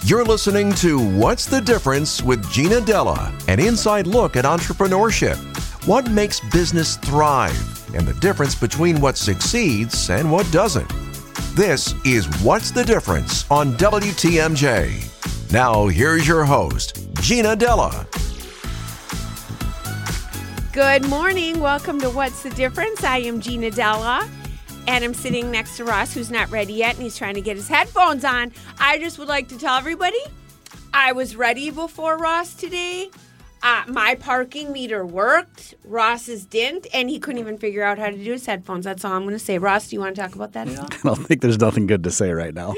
You're listening to What's the Difference with Gina Della, an inside look at entrepreneurship. What makes business thrive and the difference between what succeeds and what doesn't. This is What's the Difference on WTMJ. Now, here's your host, Gina Della. Good morning. Welcome to What's the Difference? I am Gina Della, and I'm sitting next to Ross, who's not ready yet, and he's trying to get his headphones on. I just would like to tell everybody I was ready before Ross today. My parking meter worked. Ross's didn't, and he couldn't even figure out how to do his headphones. That's all I'm going to say. Ross, do you want to talk about that at all? I don't think there's nothing good to say right now.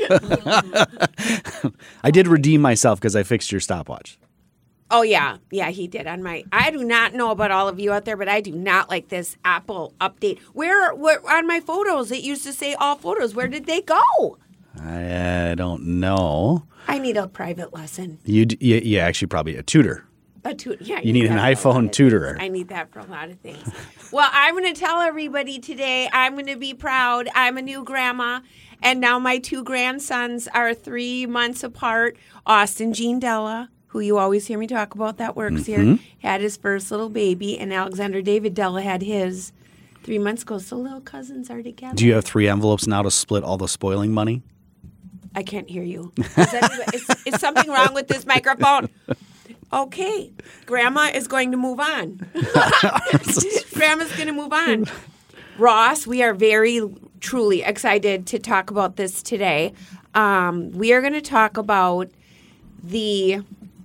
I did redeem myself because I fixed your stopwatch. Oh, yeah. Yeah, he did. I do not know about all of you out there, but I do not like this Apple update. Where on my photos, it used to say all photos. Where did they go? I don't know. I need a private lesson. You actually probably a tutor. A tutor, yeah. You need an iPhone tutorer. I need that for a lot of things. Well, I'm going to tell everybody today, I'm going to be proud. I'm a new grandma, and now my two grandsons are 3 months apart. Austin Jean Della, who you always hear me talk about, that works here, had his first little baby, and Alexander David Della had his 3 months ago. So little cousins are together. Do you have 3 envelopes now to split all the spoiling money? I can't hear you. Is something wrong with this microphone? Okay, Grandma is going to move on. Grandma's going to move on. Ross, we are very, truly excited to talk about this today. We are going to talk about the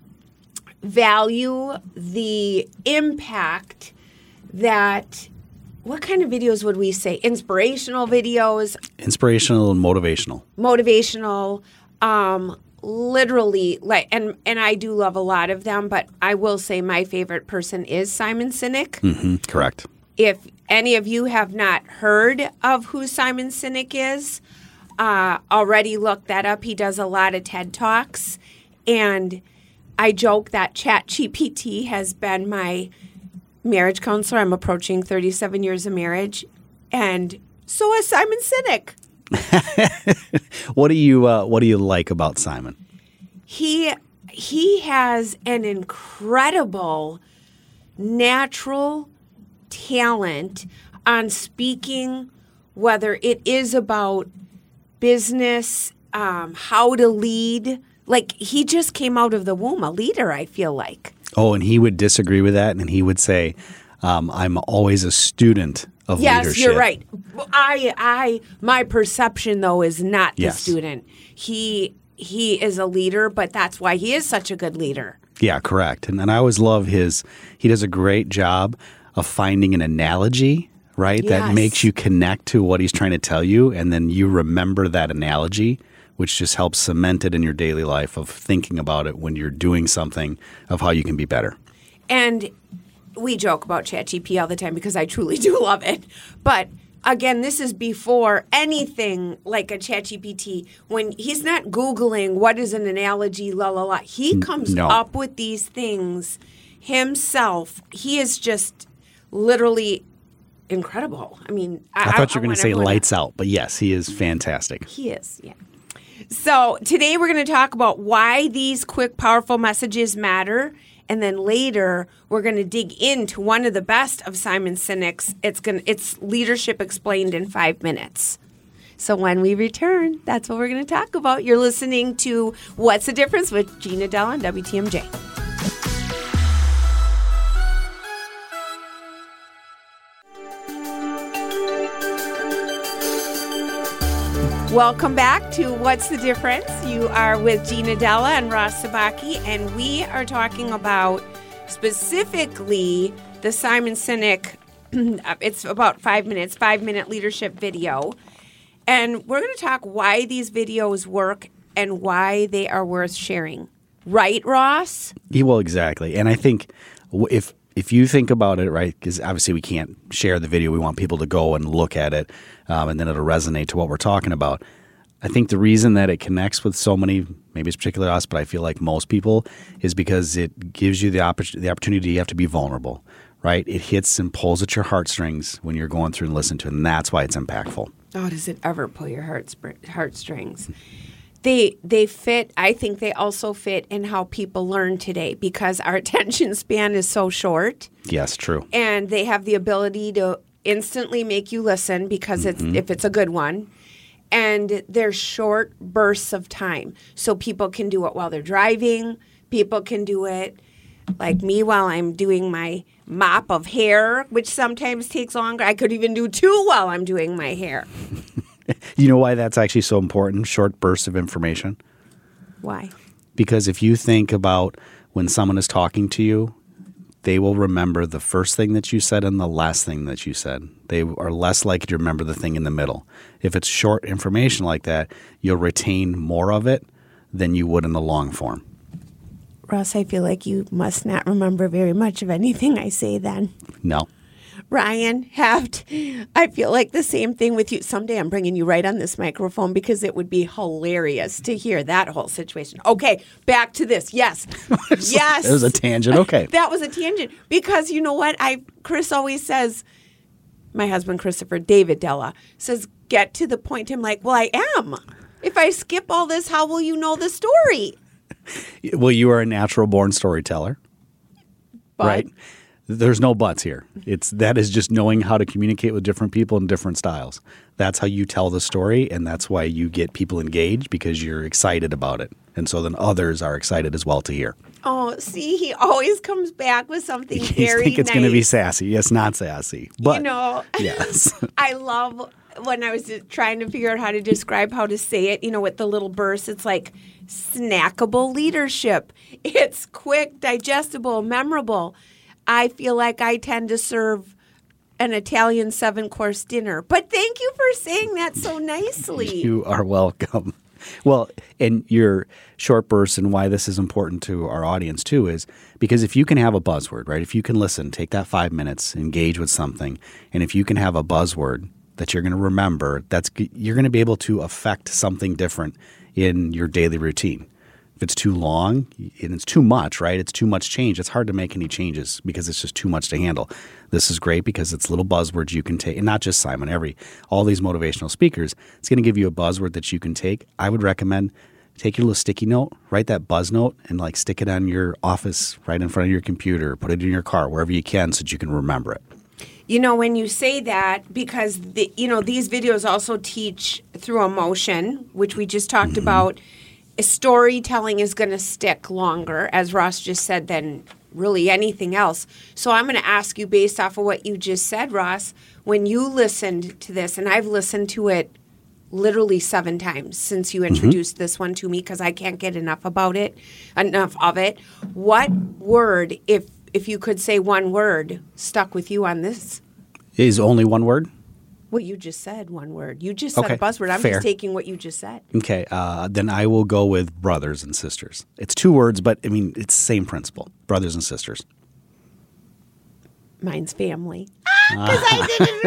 value, the impact that, what kind of videos would we say? Inspirational videos. Inspirational and motivational. Motivational, literally, like, and I do love a lot of them, but I will say my favorite person is Simon Sinek. Mm-hmm, correct. If any of you have not heard of who Simon Sinek is, already look that up. He does a lot of TED Talks, and I joke that ChatGPT has been my marriage counselor. I'm approaching 37 years of marriage, and so is Simon Sinek. What do you like about Simon? He has an incredible natural talent on speaking, whether it is about business, how to lead. Like, he just came out of the womb a leader, I feel like. Oh, and he would disagree with that, and he would say, I'm always a student of leadership. Yes, you're right. My perception, though, is not the student. He is a leader, but that's why he is such a good leader. Yeah, correct. And I always love he does a great job of finding an analogy, right, that makes you connect to what he's trying to tell you, and then you remember that analogy, which just helps cement it in your daily life of thinking about it when you're doing something, of how you can be better. And we joke about ChatGPT all the time because I truly do love it. But again, this is before anything like a ChatGPT. When he's not Googling what is an analogy, he comes up with these things himself. He is just literally incredible. I mean, I thought you were going to say lights out, but yes, he is fantastic. He is, yeah. So today we're going to talk about why these quick, powerful messages matter. And then later, we're going to dig into one of the best of Simon Sinek's. It's Leadership Explained in 5 minutes. So when we return, that's what we're going to talk about. You're listening to What's the Difference with Gina Della on WTMJ. Welcome back to What's the Difference? You are with Gina Della and Ross Sabaki, and we are talking about specifically the Simon Sinek, it's about 5 minutes, 5-minute leadership video. And we're going to talk why these videos work and why they are worth sharing. Right, Ross? Yeah, well, exactly. And I think if you think about it, right, because obviously we can't share the video. We want people to go and look at it, and then it'll resonate to what we're talking about. I think the reason that it connects with so many, maybe it's particularly us, but I feel like most people, is because it gives you the opportunity you have to be vulnerable, right? It hits and pulls at your heartstrings when you're going through and listening to it, and that's why it's impactful. Oh, does it ever pull your heartstrings? They fit. I think they also fit in how people learn today because our attention span is so short. Yes, true. And they have the ability to instantly make you listen because if it's a good one. And they're short bursts of time. So people can do it while they're driving. People can do it like me while I'm doing my mop of hair, which sometimes takes longer. I could even do 2 while I'm doing my hair. You know why that's actually so important? Short bursts of information. Why? Because if you think about when someone is talking to you, they will remember the first thing that you said and the last thing that you said. They are less likely to remember the thing in the middle. If it's short information like that, you'll retain more of it than you would in the long form. Ross, I feel like you must not remember very much of anything I say then. No. Ryan, I feel like the same thing with you. Someday I'm bringing you right on this microphone because it would be hilarious to hear that whole situation. Okay, back to this. Yes. Yes. It was a tangent. Okay. That was a tangent because you know what? Chris always says, my husband, Christopher, David Della, says, get to the point. I'm like, well, I am. If I skip all this, how will you know the story? Well, you are a natural born storyteller, But, right? There's no buts here. That is just knowing how to communicate with different people in different styles. That's how you tell the story, and that's why you get people engaged because you're excited about it. And so then others are excited as well to hear. Oh, see, he always comes back with something You very think it's nice. going to be sassy. It's not sassy. But, yes. I love when I was trying to figure out how to describe how to say it, with the little bursts. It's like snackable leadership. It's quick, digestible, memorable. I feel like I tend to serve an Italian 7-course dinner. But thank you for saying that so nicely. You are welcome. Well, and your short bursts and why this is important to our audience too is because if you can have a buzzword, right? If you can listen, take that 5 minutes, engage with something, and if you can have a buzzword that you're going to remember, you're going to be able to affect something different in your daily routine. If it's too long and it's too much, right? It's too much change. It's hard to make any changes because it's just too much to handle. This is great because it's little buzzwords you can take, and not just Simon, all these motivational speakers. It's going to give you a buzzword that you can take. I would recommend take your little sticky note, write that buzz note, and stick it on your office right in front of your computer, put it in your car, wherever you can so that you can remember it. When you say that, because these videos also teach through emotion, which we just talked about. Storytelling is going to stick longer, as Ross just said, than really anything else. So I'm going to ask you based off of what you just said, Ross, when you listened to this, and I've listened to it literally 7 times since you introduced this one to me because I can't get enough of it. What word, if you could say one word, stuck with you on this? Is only one word? Well, you just said one word. You just said Okay, a buzzword. I'm fair. just taking what you just said. Okay, then I will go with brothers and sisters. It's 2 words, but it's the same principle. Brothers and sisters. Mine's family. Because I did it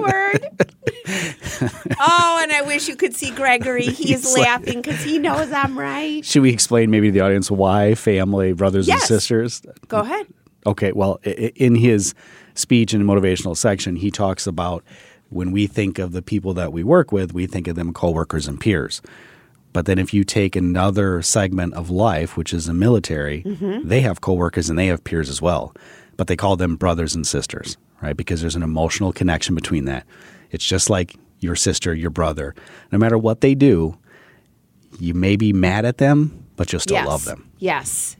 in one word. Oh, and I wish you could see Gregory. He's laughing because he knows I'm right. Should we explain maybe to the audience why family, brothers and sisters? Go ahead. Okay, well, in his speech in the motivational section, he talks about when we think of the people that we work with, we think of them coworkers and peers. But then if you take another segment of life, which is the military, they have coworkers and they have peers as well. But they call them brothers and sisters, right? Because there's an emotional connection between that. It's just like your sister, your brother. No matter what they do, you may be mad at them, but you'll still love them. Yes.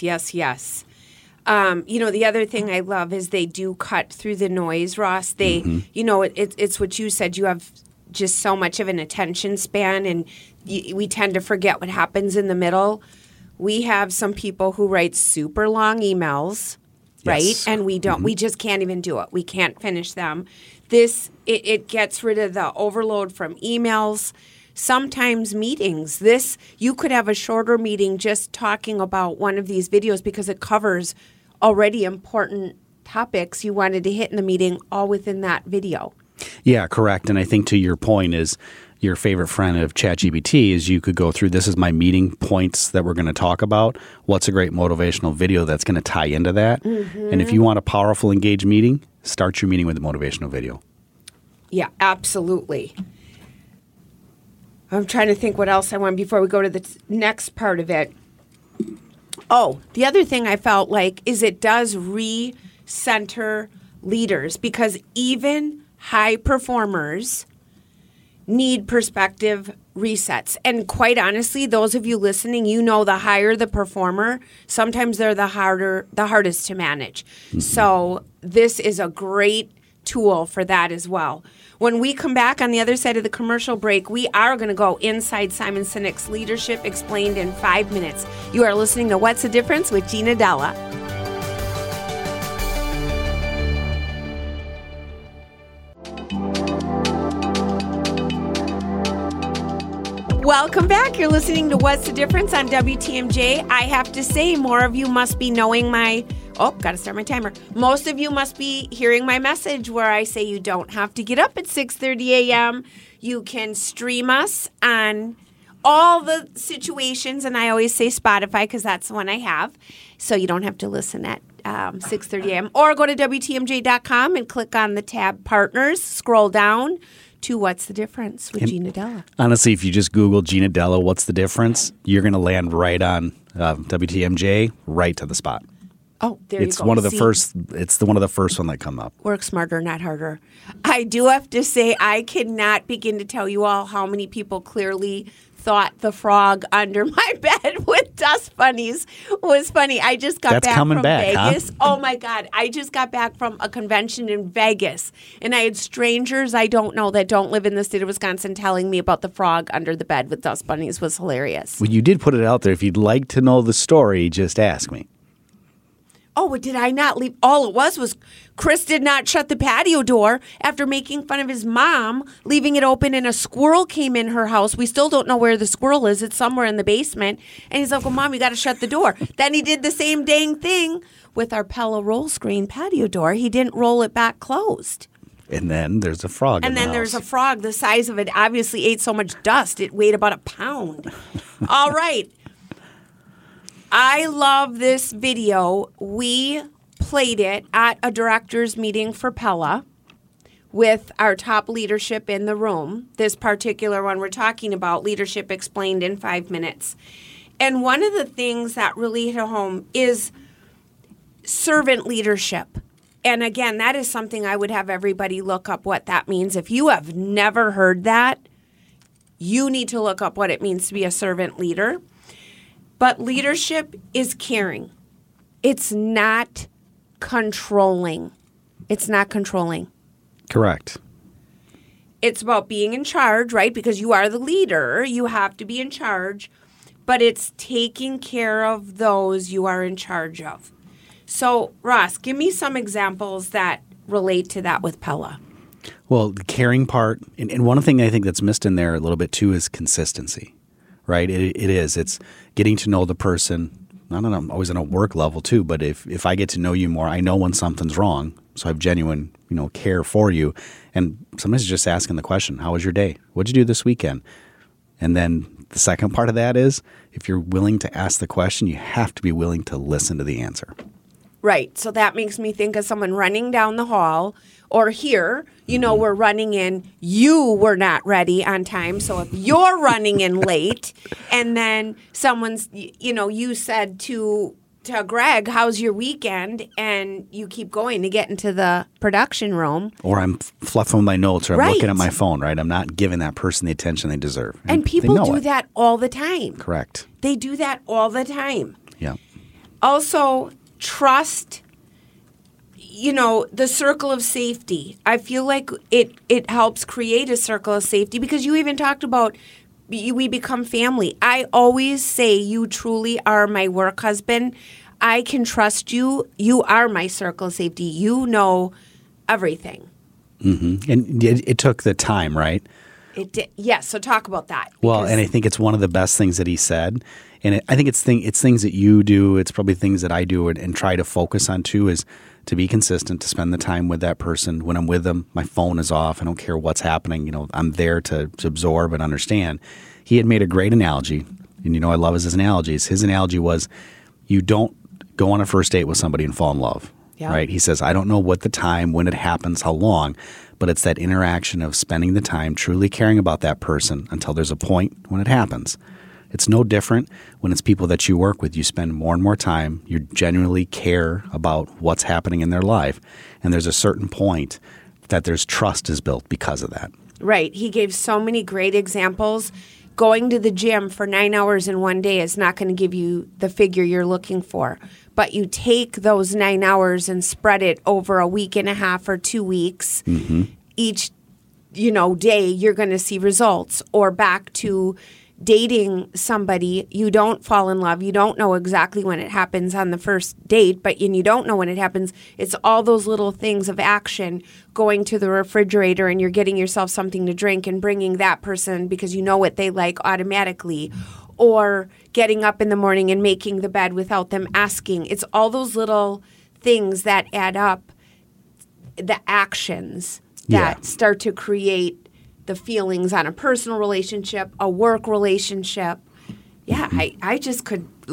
The other thing I love is they do cut through the noise, Ross. They, it's what you said. You have just so much of an attention span, and we tend to forget what happens in the middle. We have some people who write super long emails, right? Yes. And we don't. We just can't even do it. We can't finish them. It gets rid of the overload from emails. Sometimes meetings. You could have a shorter meeting just talking about one of these videos because it covers already important topics you wanted to hit in the meeting all within that video. Yeah, correct. And I think to your point is your favorite friend of ChatGPT is you could go through, this is my meeting points that we're going to talk about. What's a great motivational video that's going to tie into that? And if you want a powerful, engaged meeting, start your meeting with a motivational video. Yeah, absolutely. I'm trying to think what else I want before we go to the next part of it. Oh, the other thing I felt like is it does recenter leaders, because even high performers need perspective resets. And quite honestly, those of you listening, you know, the higher the performer, sometimes they're the hardest to manage. So this is a great tool for that as well. When we come back on the other side of the commercial break, we are going to go inside Simon Sinek's Leadership Explained in 5 minutes. You are listening to What's the Difference with Gina Della. Welcome back. You're listening to What's the Difference on WTMJ. I have to say, more of you must be knowing my... Oh, got to start my timer. Most of you must be hearing my message where I say you don't have to get up at 6:30 a.m. You can stream us on all the situations, and I always say Spotify because that's the one I have. So you don't have to listen at 6:30 a.m. Or go to WTMJ.com and click on the tab Partners. Scroll down to What's the Difference with Gina Della. Honestly, if you just Google Gina Della, What's the Difference, you're going to land right on WTMJ, right to the spot. Oh, there you go. It's one of the first. It's one of the first one that come up. Work smarter, not harder. I do have to say, I cannot begin to tell you all how many people clearly thought the frog under my bed with dust bunnies was funny. I just got back from Vegas. Huh? Oh my God. I just got back from a convention in Vegas, and I had strangers I don't know that don't live in the state of Wisconsin telling me about the frog under the bed with dust bunnies. It was hilarious. Well, you did put it out there. If you'd like to know the story, just ask me. Oh, but did I not leave? All it was Chris did not shut the patio door after making fun of his mom, leaving it open, and a squirrel came in her house. We still don't know where the squirrel is. It's somewhere in the basement. And he's like, well, Mom, you got to shut the door. Then he did the same dang thing with our Pella roll screen patio door. He didn't roll it back closed. And then there's a frog in the house. There's a frog. The size of it obviously ate so much dust. It weighed about a pound. All right. I love this video. We played it at a director's meeting for Pella with our top leadership in the room. This particular one we're talking about, Leadership Explained in 5 minutes. And one of the things that really hit home is servant leadership. And again, that is something I would have everybody look up what that means. If you have never heard that, you need to look up what it means to be a servant leader. But leadership is caring. It's not controlling. It's not controlling. Correct. It's about being in charge, right? Because you are the leader. You have to be in charge. But it's taking care of those you are in charge of. So, Ross, give me some examples that relate to that with Pella. Well, the caring part, and one thing I think that's missed in there a little bit too is consistency. Right, it is. It's getting to know the person. I don't know, always on a work level too. But if I get to know you more, I know when something's wrong. So I have genuine, care for you. And sometimes just asking the question, "How was your day? What'd you do this weekend?" And then the second part of that is, if you're willing to ask the question, you have to be willing to listen to the answer. Right. So that makes me think of someone running down the hall, or here, we're running in, you were not ready on time. So if you're running in late and then someone's, you said to Greg, how's your weekend? And you keep going to get into the production room. Or I'm fluffing my notes, or I'm looking at my phone, right? I'm not giving that person the attention they deserve. And people do that all the time. Correct. They do that all the time. Yeah. Also, trust, the circle of safety. I feel like it helps create a circle of safety, because you even talked about we become family. I always say you truly are my work husband. I can trust you. You are my circle of safety. You know everything. Mm-hmm. And it took the time, right? It did. Yes. So talk about that. Well, and I think it's one of the best things that he said. And I think it's things that you do. It's probably things that I do and try to focus on too, is to be consistent, to spend the time with that person. When I'm with them, my phone is off. I don't care what's happening. I'm there to absorb and understand. He had made a great analogy, and I love his analogies. His analogy was, you don't go on a first date with somebody and fall in love. Yeah. right? He says, I don't know what the time, when it happens, how long, but it's that interaction of spending the time truly caring about that person until there's a point when it happens. It's no different when it's people that you work with. You spend more and more time. You genuinely care about what's happening in their life. And there's a certain point that there's trust is built because of that. Right. He gave so many great examples. Going to the gym for 9 hours in one day is not going to give you the figure you're looking for. But you take those 9 hours and spread it over a week and a half or 2 weeks. Each, day, you're going to see results. Or back to dating somebody, you don't fall in love. You don't know exactly when it happens on the first date, and you don't know when it happens. It's all those little things of action, going to the refrigerator and you're getting yourself something to drink and bringing that person because you know what they like automatically, or getting up in the morning and making the bed without them asking. It's all those little things that add up, the actions that start to create the feelings on a personal relationship, a work relationship. Yeah, I just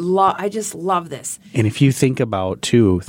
love this. And if you think about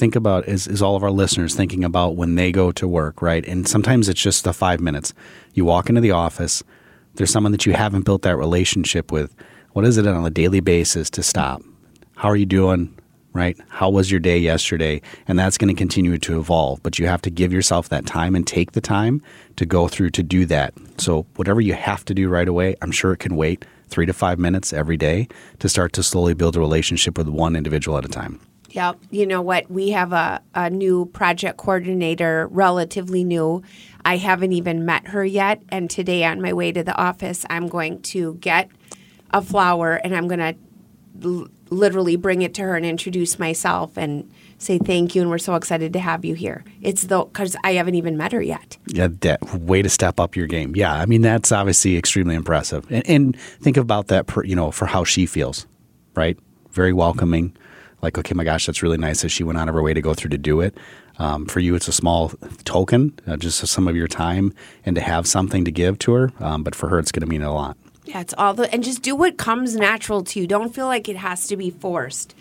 is all of our listeners thinking about when they go to work, right? And sometimes it's just the 5 minutes. You walk into the office, there's someone that you haven't built that relationship with. What is it on a daily basis to stop? How are you doing? Right? How was your day yesterday? And that's going to continue to evolve. But you have to give yourself that time and take the time to go through to do that. So whatever you have to do right away, I'm sure it can wait 3 to 5 minutes every day to start to slowly build a relationship with one individual at a time. Yeah. You know what? We have a new project coordinator, relatively new. I haven't even met her yet. And today on my way to the office, I'm going to get a flower and I'm going to literally bring it to her and introduce myself and say thank you, and we're so excited to have you here. It's because I haven't even met her yet. Yeah, way to step up your game. Yeah, I mean, that's obviously extremely impressive. And think about that, for how she feels, right? Very welcoming. Like, okay, my gosh, that's really nice that she went out of her way to go through to do it. For you, it's a small token, just some of your time, and to have something to give to her. But for her, it's going to mean a lot. Yeah, it's and just do what comes natural to you. Don't feel like it has to be forced.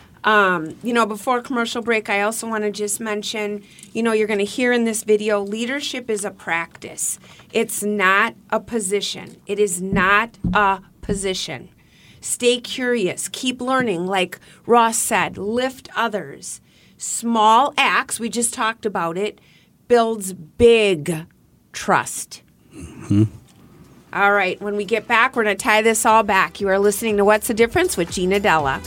Before commercial break, I also want to just mention, you're going to hear in this video, leadership is a practice. It's not a position. It is not a position. Stay curious. Keep learning. Like Ross said, lift others. Small acts, we just talked about it, builds big trust. Mm-hmm. All right, when we get back, we're going to tie this all back. You are listening to What's the Difference with Gina Della.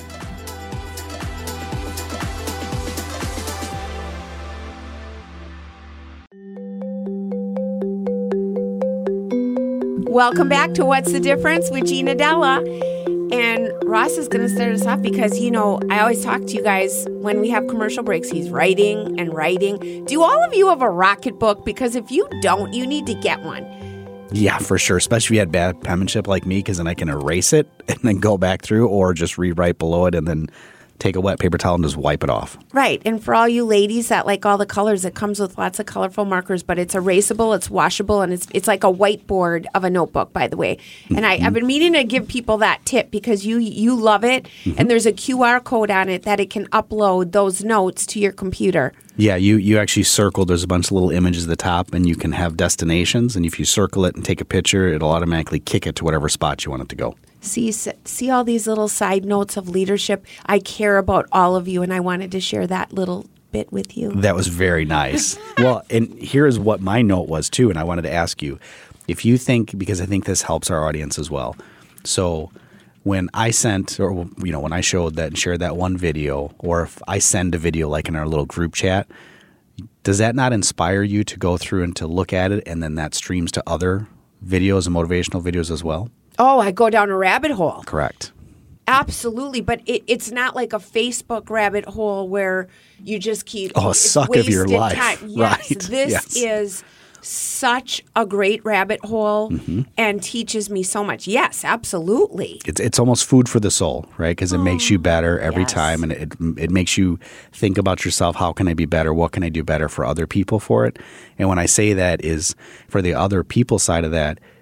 Welcome back to What's the Difference with Gina Della. And Ross is going to start us off because, I always talk to you guys when we have commercial breaks. He's writing and writing. Do all of you have a Rocket book? Because if you don't, you need to get one. Yeah, for sure. Especially if you had bad penmanship like me, because then I can erase it and then go back through, or just rewrite below it and then take a wet paper towel and just wipe it off. Right. And for all you ladies that like all the colors, it comes with lots of colorful markers, but it's erasable, it's washable, and it's like a whiteboard of a notebook, by the way. And I've been meaning to give people that tip because you love it, and there's a QR code on it that it can upload those notes to your computer. Yeah, you actually circle. There's a bunch of little images at the top, and you can have destinations. And if you circle it and take a picture, it'll automatically kick it to whatever spot you want it to go. See all these little side notes of leadership. I care about all of you, and I wanted to share that little bit with you. That was very nice. Well, and here's what my note was, too, and I wanted to ask you. If you think, because I think this helps our audience as well. So when I sent, or when I showed that and shared that one video, or if I send a video like in our little group chat, does that not inspire you to go through and to look at it, and then that streams to other videos and motivational videos as well? Oh, I go down a rabbit hole. Correct. Absolutely, but it's not like a Facebook rabbit hole where you just keep suck of your life. Time. Yes, right. This is such a great rabbit hole and teaches me so much. Yes, absolutely. It's almost food for the soul, right? Because it makes you better every time, and it makes you think about yourself. How can I be better? What can I do better for other people for it? And when I say that is for the other people side of that,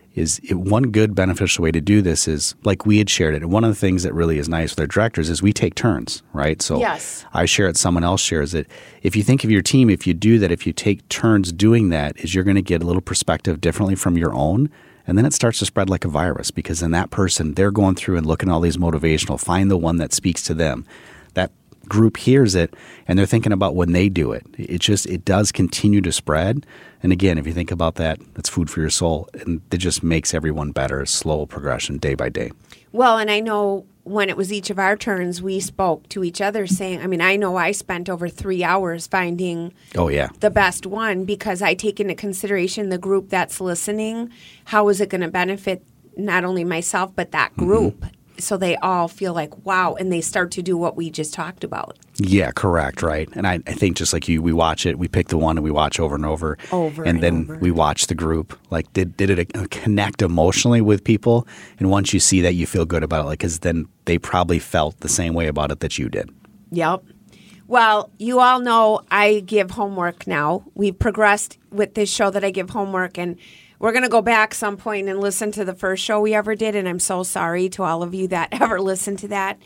one good beneficial way to do this is like we had shared it. And one of the things that really is nice with our directors is we take turns, right? So Yes. I share it, someone else shares it. If you think of your team, if you do that, if you take turns doing that, is you're going to get a little perspective differently from your own. And then it starts to spread like a virus because then that person, they're going through and looking at all these motivational, find the one that speaks to them. That group hears it and they're thinking about when they do it. It does continue to spread. And again, if you think about that, that's food for your soul. And it just makes everyone better, slow progression day by day. Well, and I know when it was each of our turns, we spoke to each other saying, I know I spent over 3 hours finding the best one because I take into consideration the group that's listening. How is it going to benefit not only myself, but that group? Mm-hmm. So they all feel like, wow, and they start to do what we just talked about. Yeah, correct, right. And I think just like you, we watch it, we pick the one and we watch over and over. And then we watch the group. Like, did it connect emotionally with people? And once you see that, you feel good about it, like, because then they probably felt the same way about it that you did. Yep. Well, you all know I give homework now. We've progressed with this show that I give homework, and we're going to go back some point and listen to the first show we ever did, and I'm so sorry to all of you that ever listened to that.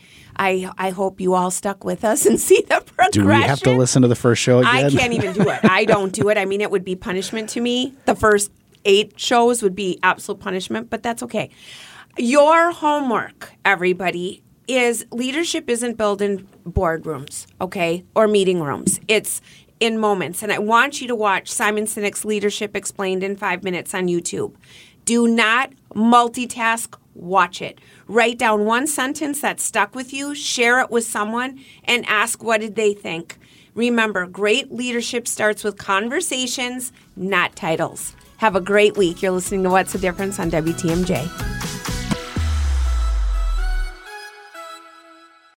I hope you all stuck with us and see the progression. Do we have to listen to the first show again? I can't even do it. I don't do it. It would be punishment to me. The first 8 shows would be absolute punishment, but that's okay. Your homework, everybody, is leadership isn't built in boardrooms, okay, or meeting rooms. It's in moments. And I want you to watch Simon Sinek's Leadership Explained in 5 Minutes on YouTube. Do not multitask. Watch it. Write down one sentence that stuck with you, share it with someone, and ask what did they think. Remember, great leadership starts with conversations, not titles. Have a great week. You're listening to What's the Difference on WTMJ.